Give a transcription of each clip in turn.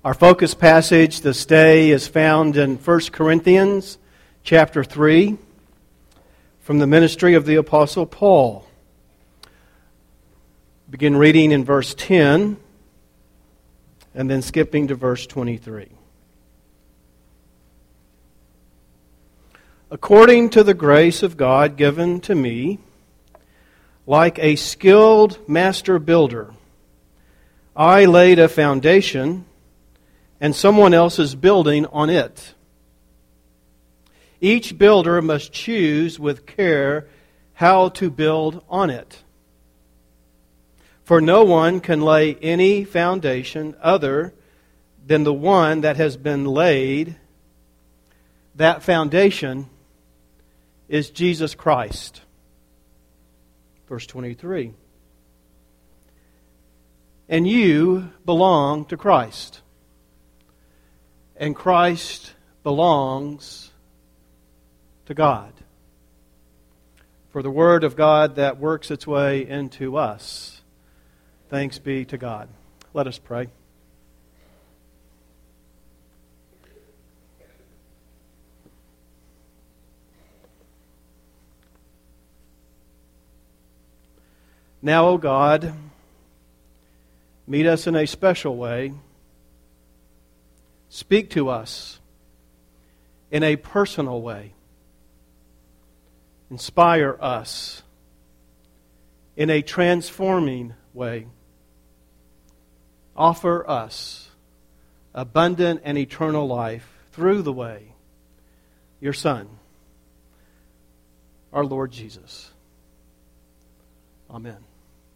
Our focus passage this day is found in 1 Corinthians chapter 3 from the ministry of the Apostle Paul. Begin reading in verse 10 and then skipping to verse 23. According to the grace of God given to me, like a skilled master builder, I laid a foundation, and someone else is building on it. Each builder must choose with care how to build on it. For no one can lay any foundation other than the one that has been laid. That foundation is Jesus Christ. Verse 23. And you belong to Christ, and Christ belongs to God. For the Word of God that works its way into us. Thanks be to God. Let us pray. Now, O God, meet us in a special way. Speak to us in a personal way. Inspire us in a transforming way. Offer us abundant and eternal life through the way, your Son, our Lord Jesus. Amen.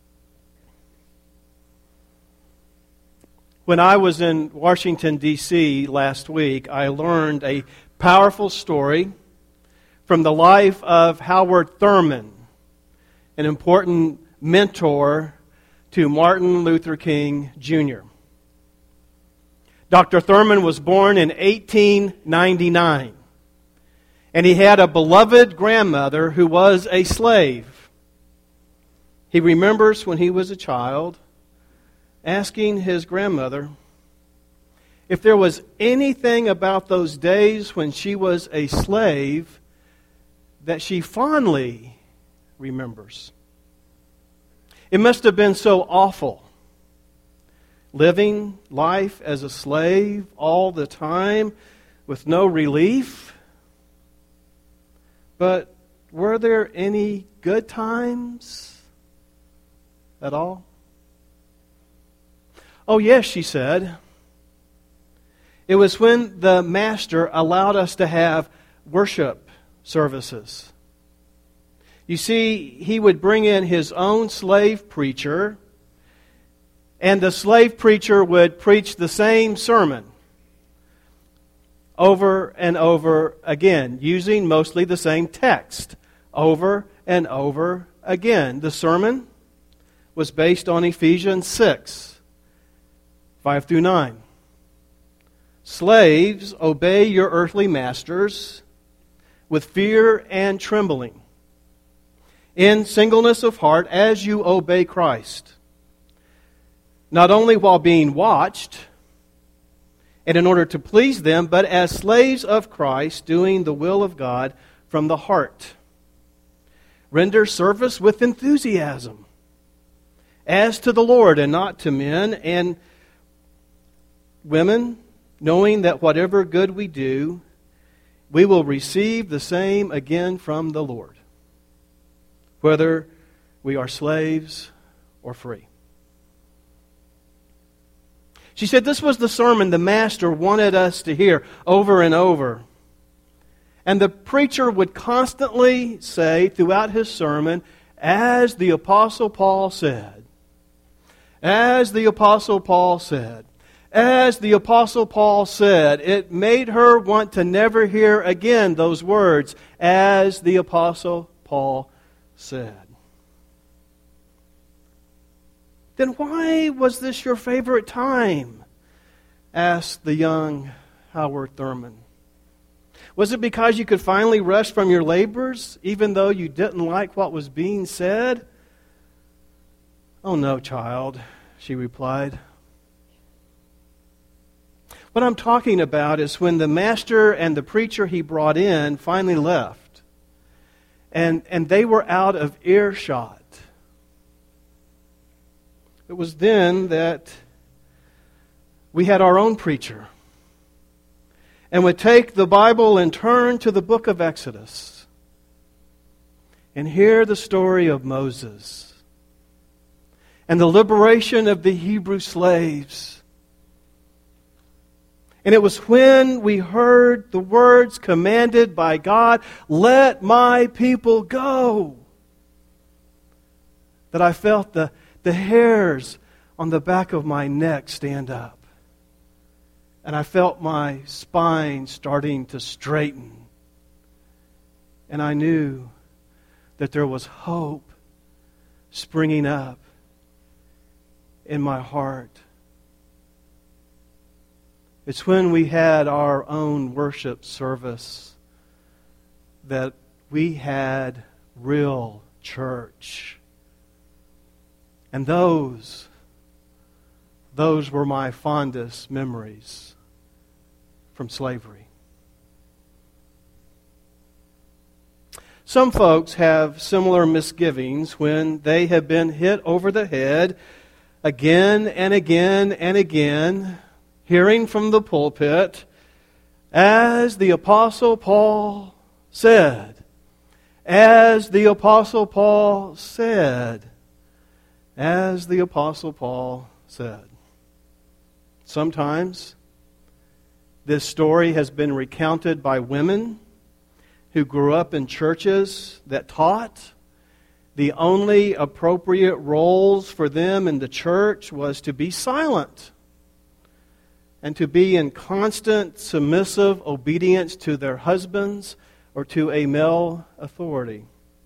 When I was in Washington, D.C. last week, I learned a powerful story from the life of Howard Thurman, an important mentor to Martin Luther King, Jr. Dr. Thurman was born in 1899, and he had a beloved grandmother who was a slave. He remembers when he was a child asking his grandmother if there was anything about those days when she was a slave that she fondly remembers. It must have been so awful, living life as a slave all the time with no relief. But were there any good times at all? Oh, yes, she said. It was when the master allowed us to have worship services. You see, he would bring in his own slave preacher, and the slave preacher would preach the same sermon over and over again, using mostly the same text over and over again. The sermon was based on Ephesians 6. 5 through 9. Slaves, obey your earthly masters with fear and trembling, in singleness of heart as you obey Christ, not only while being watched and in order to please them, but as slaves of Christ, doing the will of God from the heart. Render service with enthusiasm, as to the Lord and not to men, and women, knowing that whatever good we do, we will receive the same again from the Lord, whether we are slaves or free. She said this was the sermon the master wanted us to hear over and over. And the preacher would constantly say throughout his sermon, as the Apostle Paul said, as the Apostle Paul said, as the Apostle Paul said. It made her want to never hear again those words, as the Apostle Paul said. Then why was this your favorite time? Asked the young Howard Thurman. Was it because you could finally rest from your labors, even though you didn't like what was being said? Oh no, child, she replied. What I'm talking about is when the master and the preacher he brought in finally left, and they were out of earshot. It was then that we had our own preacher and would take the Bible and turn to the book of Exodus and hear the story of Moses and the liberation of the Hebrew slaves. And it was when we heard the words commanded by God, "Let my people go," that I felt the hairs on the back of my neck stand up. And I felt my spine starting to straighten. And I knew that there was hope springing up in my heart. It's when we had our own worship service that we had real church. And those were my fondest memories from slavery. Some folks have similar misgivings when they have been hit over the head again and again and again, hearing from the pulpit, as the Apostle Paul said, as the Apostle Paul said, as the Apostle Paul said. Sometimes this story has been recounted by women who grew up in churches that taught the only appropriate roles for them in the church was to be silent and to be in constant submissive obedience to their husbands or to a male authority.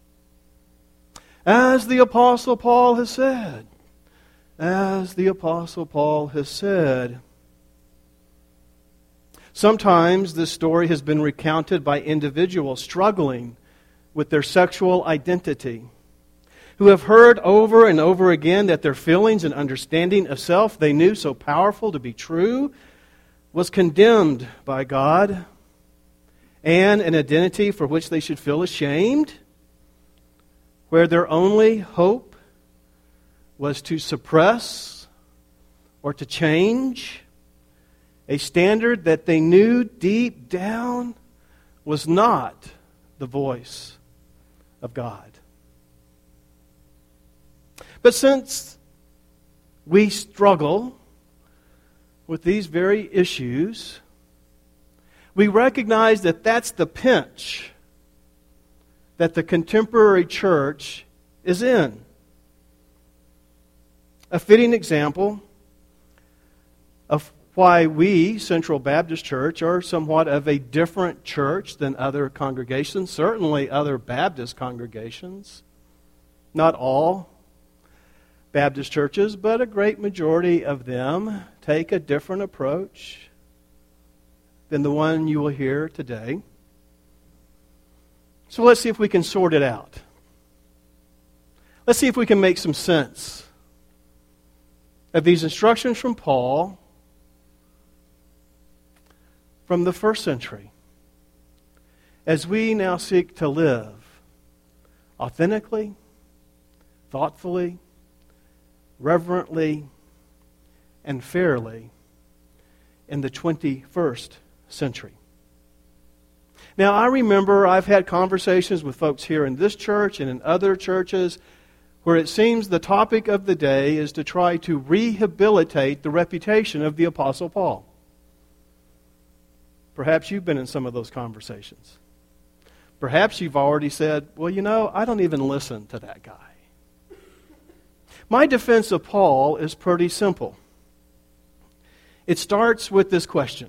As the Apostle Paul has said, as the Apostle Paul has said. Sometimes this story has been recounted by individuals struggling with their sexual identity, who have heard over and over again that their feelings and understanding of self they knew so powerful to be true was condemned by God, and an identity for which they should feel ashamed, where their only hope was to suppress or to change a standard that they knew deep down was not the voice of God. But since we struggle with these very issues, we recognize that that's the pinch that the contemporary church is in. A fitting example of why we, Central Baptist Church, are somewhat of a different church than other congregations, certainly other Baptist congregations. Not all Baptist churches, but a great majority of them take a different approach than the one you will hear today. So let's see if we can sort it out. Let's see if we can make some sense of these instructions from Paul from the first century as we now seek to live authentically, thoughtfully, reverently, and fairly in the 21st century. Now, I remember I've had conversations with folks here in this church and in other churches where it seems the topic of the day is to try to rehabilitate the reputation of the Apostle Paul. Perhaps you've been in some of those conversations. Perhaps you've already said, well, you know, I don't even listen to that guy. My defense of Paul is pretty simple. It starts with this question.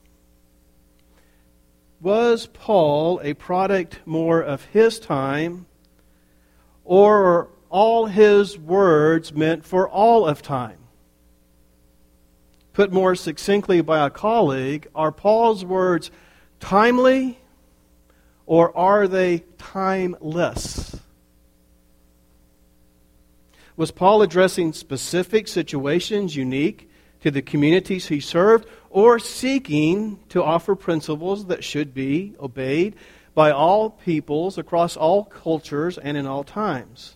Was Paul a product more of his time, or are all his words meant for all of time? Put more succinctly by a colleague, are Paul's words timely, or are they timeless? Was Paul addressing specific situations unique to the communities he served, or seeking to offer principles that should be obeyed by all peoples across all cultures and in all times.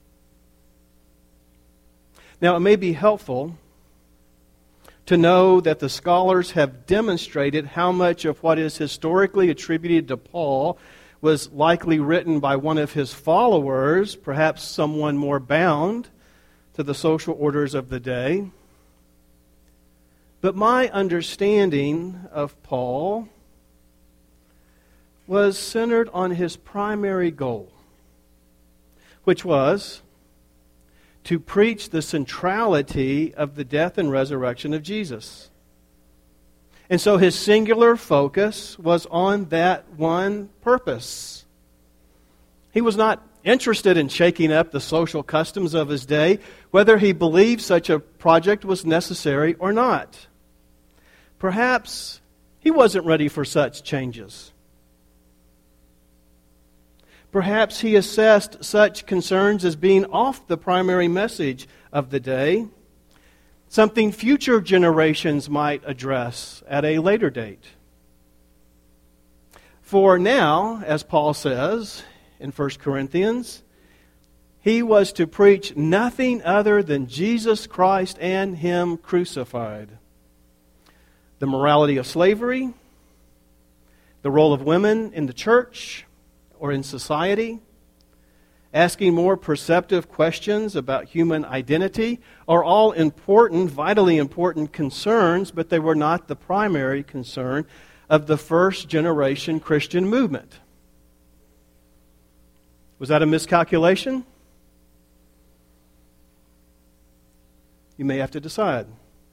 Now, it may be helpful to know that the scholars have demonstrated how much of what is historically attributed to Paul was likely written by one of his followers, perhaps someone more bound to the social orders of the day. But my understanding of Paul was centered on his primary goal, which was to preach the centrality of the death and resurrection of Jesus. And so his singular focus was on that one purpose. He was not interested in shaking up the social customs of his day, whether he believed such a project was necessary or not. Perhaps he wasn't ready for such changes. Perhaps he assessed such concerns as being off the primary message of the day, something future generations might address at a later date. For now, as Paul says in 1 Corinthians, he was to preach nothing other than Jesus Christ and Him crucified. The morality of slavery, the role of women in the church or in society, asking more perceptive questions about human identity are all important, vitally important concerns, but they were not the primary concern of the first generation Christian movement. Was that a miscalculation? You may have to decide.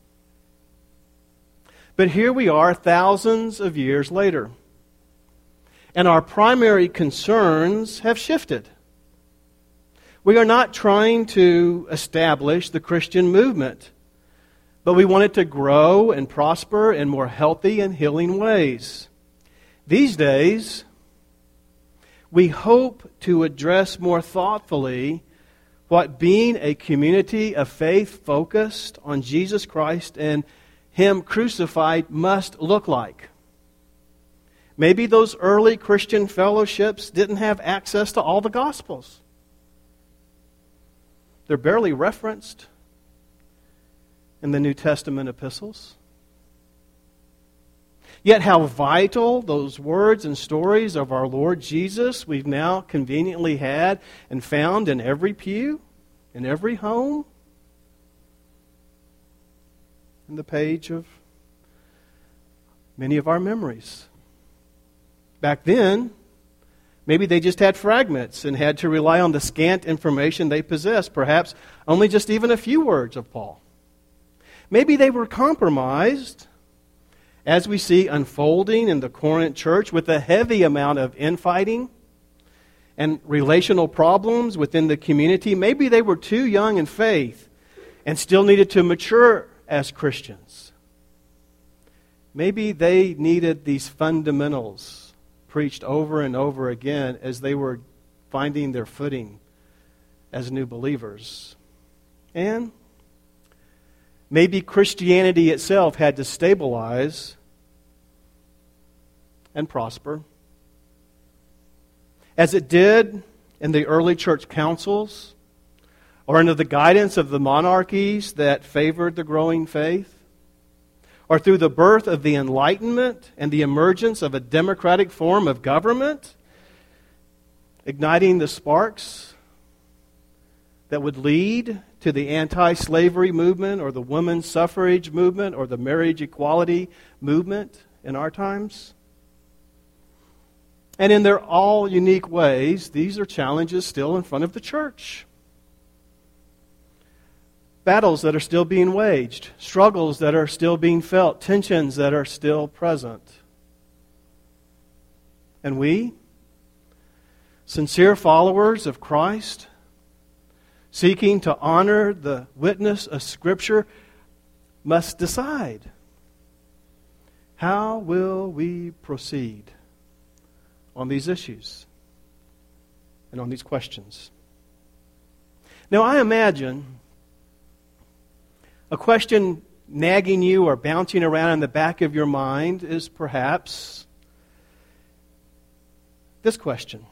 But here we are thousands of years later, and our primary concerns have shifted. We are not trying to establish the Christian movement, but we want it to grow and prosper in more healthy and healing ways. These days, we hope to address more thoughtfully what being a community of faith focused on Jesus Christ and Him crucified must look like. Maybe those early Christian fellowships didn't have access to all the Gospels. They're barely referenced in the New Testament epistles. Yet how vital those words and stories of our Lord Jesus we've now conveniently had and found in every pew, in every home, in the page of many of our memories. Back then, maybe they just had fragments and had to rely on the scant information they possessed, perhaps only just even a few words of Paul. Maybe they were compromised, as we see unfolding in the Corinth church, with a heavy amount of infighting and relational problems within the community. Maybe they were too young in faith and still needed to mature as Christians. Maybe they needed these fundamentals preached over and over again as they were finding their footing as new believers. And maybe Christianity itself had to stabilize and prosper, as it did in the early church councils or under the guidance of the monarchies that favored the growing faith, or through the birth of the Enlightenment and the emergence of a democratic form of government, igniting the sparks that would lead to the anti-slavery movement or the women's suffrage movement or the marriage equality movement in our times. And in their all unique ways, these are challenges still in front of the church. Battles that are still being waged, struggles that are still being felt, tensions that are still present. And we, sincere followers of Christ, seeking to honor the witness of Scripture, must decide, how will we proceed on these issues and on these questions? Now, I imagine a question nagging you or bouncing around in the back of your mind is perhaps this question.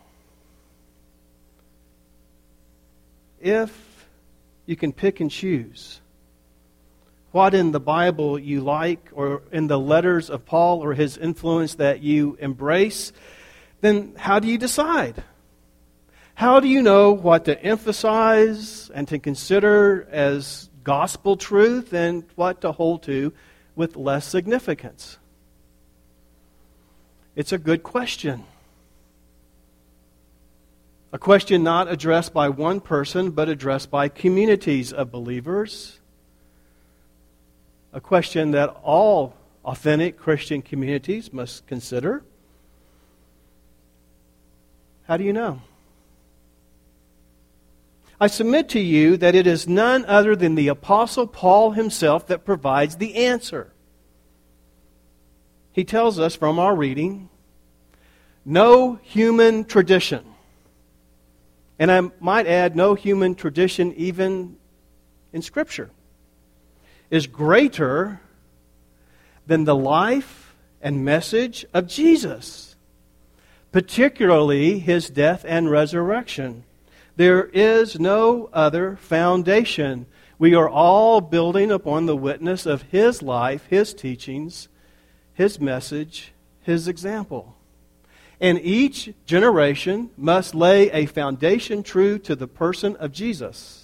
If you can pick and choose what in the Bible you like, or in the letters of Paul or his influence that you embrace, then how do you decide? How do you know what to emphasize and to consider as gospel truth and what to hold to with less significance? It's a good question. A question not addressed by one person, but addressed by communities of believers. A question that all authentic Christian communities must consider. How do you know? I submit to you that it is none other than the Apostle Paul himself that provides the answer. He tells us from our reading, no human tradition, and I might add no human tradition even in Scripture, is greater than the life and message of Jesus, particularly His death and resurrection. There is no other foundation. We are all building upon the witness of His life, His teachings, His message, His example. And each generation must lay a foundation true to the person of Jesus.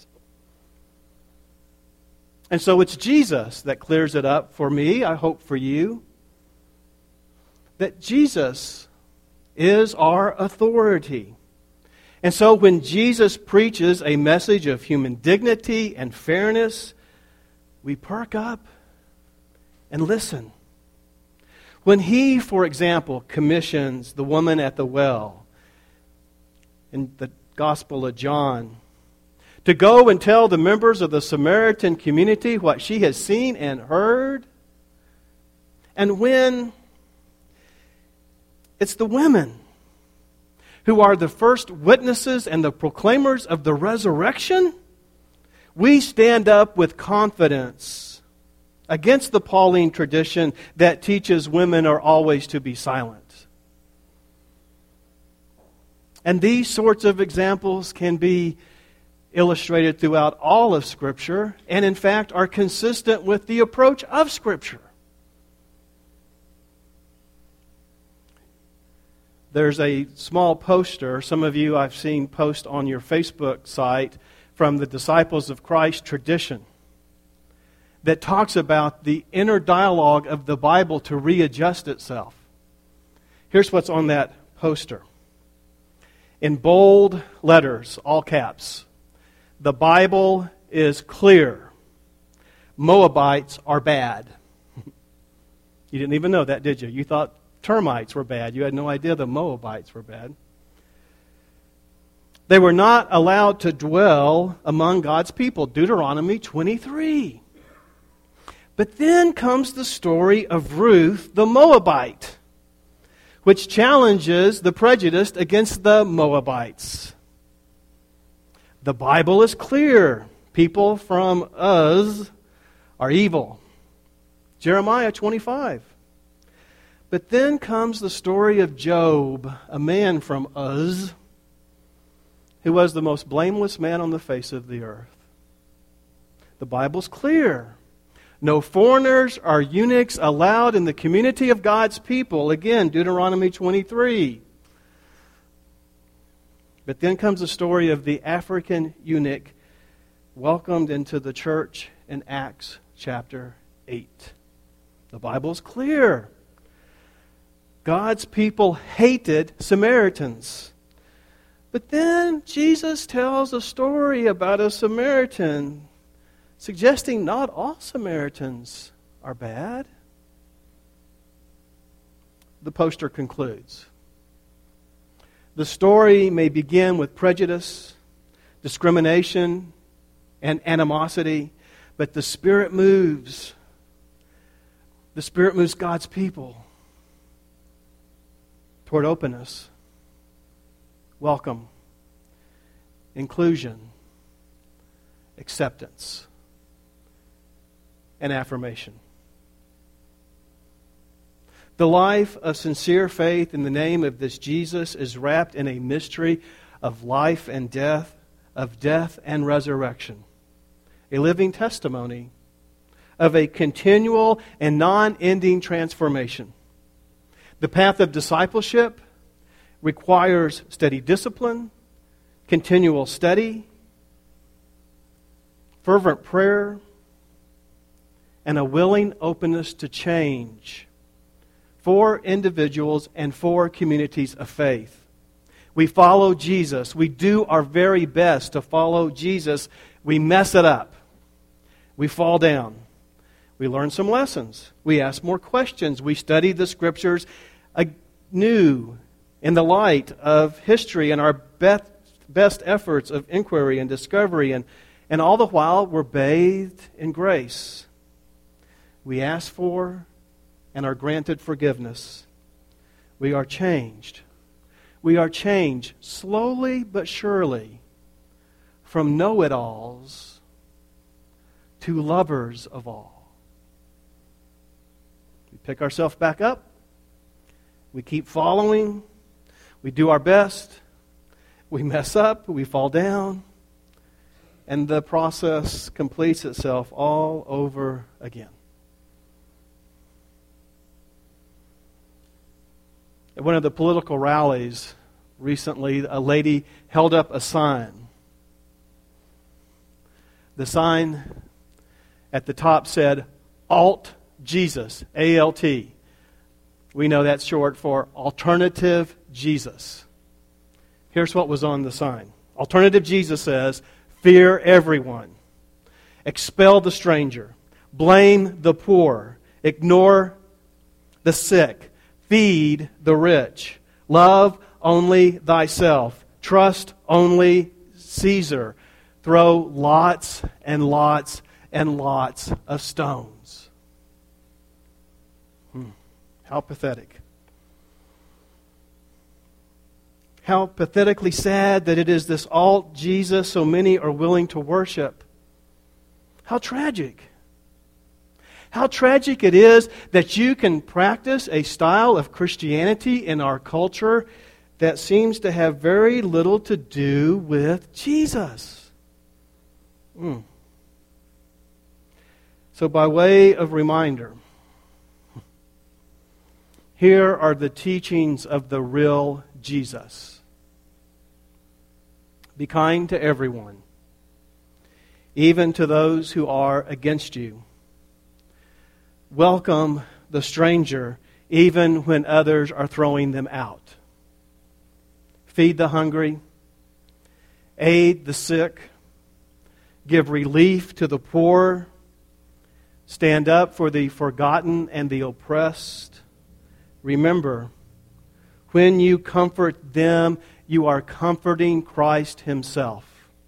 And so it's Jesus that clears it up for me, I hope for you, that Jesus is our authority. And so when Jesus preaches a message of human dignity and fairness, we perk up and listen. When He, for example, commissions the woman at the well in the Gospel of John to go and tell the members of the Samaritan community what she has seen and heard, and when it's the women who are the first witnesses and the proclaimers of the resurrection, we stand up with confidence against the Pauline tradition that teaches women are always to be silent. And these sorts of examples can be illustrated throughout all of Scripture, and in fact are consistent with the approach of Scripture. There's a small poster, some of you I've seen post on your Facebook site, from the Disciples of Christ tradition that talks about the inner dialogue of the Bible to readjust itself. Here's what's on that poster. In bold letters, all caps, the Bible is clear. Moabites are bad. You didn't even know that, did you? You thought termites were bad. You had no idea the Moabites were bad. They were not allowed to dwell among God's people. Deuteronomy 23. But then comes the story of Ruth the Moabite, which challenges the prejudice against the Moabites. The Bible is clear. People from Uz are evil. Jeremiah 25. But then comes the story of Job, a man from Uz, who was the most blameless man on the face of the earth. The Bible's clear. No foreigners or eunuchs allowed in the community of God's people. Again, Deuteronomy 23. But then comes the story of the African eunuch welcomed into the church in Acts chapter 8. The Bible's clear. God's people hated Samaritans. But then Jesus tells a story about a Samaritan, suggesting not all Samaritans are bad. The poster concludes. The story may begin with prejudice, discrimination, and animosity, but the Spirit moves. The Spirit moves God's people toward openness, welcome, inclusion, acceptance. and affirmation. The life of sincere faith in the name of this Jesus is wrapped in a mystery of life and death, of death and resurrection. A living testimony of a continual and non-ending transformation. The path of discipleship requires steady discipline, continual study, fervent prayer, and a willing openness to change for individuals and for communities of faith. We follow Jesus. We do our very best to follow Jesus. We mess it up. We fall down. We learn some lessons. We ask more questions. We study the Scriptures anew in the light of history and our best efforts of inquiry and discovery. And all the while, we're bathed in grace. We ask for and are granted forgiveness. We are changed. We are changed slowly but surely from know-it-alls to lovers of all. We pick ourselves back up. We keep following. We do our best. We mess up. We fall down. And the process completes itself all over again. At one of the political rallies recently, a lady held up a sign. The sign at the top said, Alt Jesus, A-L-T. We know that's short for Alternative Jesus. Here's what was on the sign. Alternative Jesus says, fear everyone. Expel the stranger. Blame the poor. Ignore the sick. Feed the rich. Love only thyself. Trust only Caesar. Throw lots and lots and lots of stones. How pathetic. How pathetically sad that it is this alt Jesus so many are willing to worship. How tragic. How tragic it is that you can practice a style of Christianity in our culture that seems to have very little to do with Jesus. So by way of reminder, here are the teachings of the real Jesus. Be kind to everyone, even to those who are against you. Welcome the stranger, even when others are throwing them out. Feed the hungry. Aid the sick. Give relief to the poor. Stand up for the forgotten and the oppressed. Remember, when you comfort them, you are comforting Christ Himself.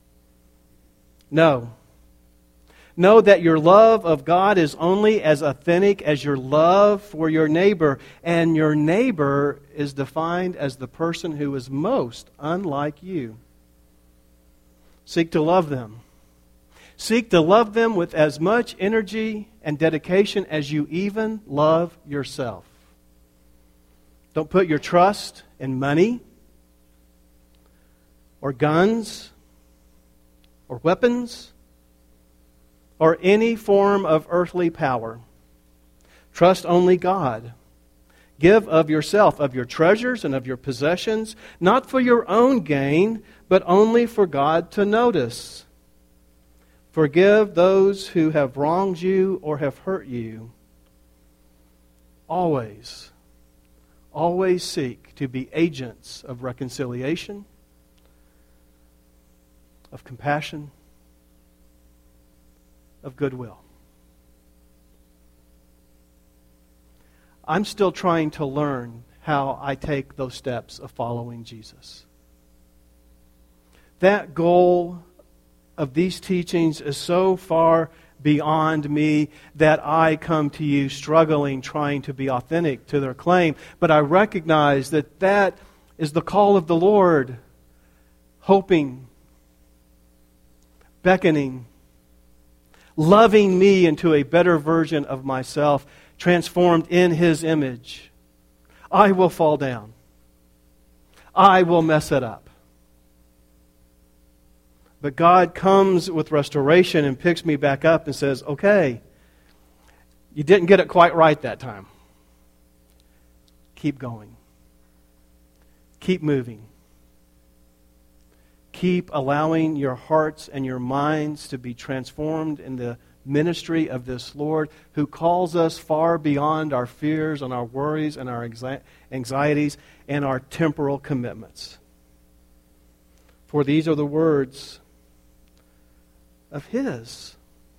Know that your love of God is only as authentic as your love for your neighbor, and your neighbor is defined as the person who is most unlike you. Seek to love them. Seek to love them with as much energy and dedication as you even love yourself. Don't put your trust in money or guns or weapons or any form of earthly power. Trust only God. Give of yourself, of your treasures and of your possessions, not for your own gain, but only for God to notice. Forgive those who have wronged you or have hurt you. Always seek to be agents of reconciliation, of compassion, of goodwill. I'm still trying to learn how I take those steps of following Jesus. That goal of these teachings is so far beyond me that I come to you struggling, trying to be authentic to their claim. But I recognize that that is the call of the Lord, hoping, beckoning, loving me into a better version of myself, transformed in His image, I will fall down. I will mess it up. But God comes with restoration and picks me back up and says, okay, you didn't get it quite right that time. Keep going. Keep moving. Keep allowing your hearts and your minds to be transformed in the ministry of this Lord who calls us far beyond our fears and our worries and our anxieties and our temporal commitments. For these are the words of His,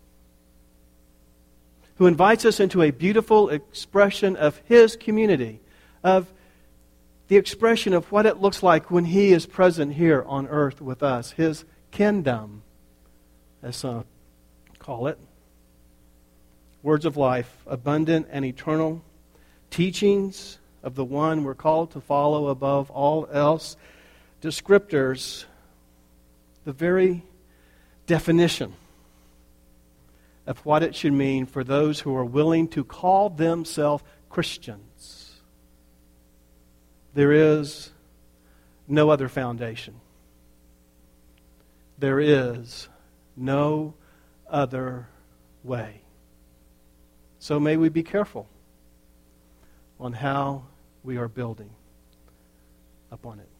who invites us into a beautiful expression of His community, of the expression of what it looks like when He is present here on earth with us, His kingdom, as some call it. Words of life, abundant and eternal, teachings of the one we're called to follow above all else, descriptors, the very definition of what it should mean for those who are willing to call themselves Christians. There is no other foundation. There is no other way. So may we be careful on how we are building upon it.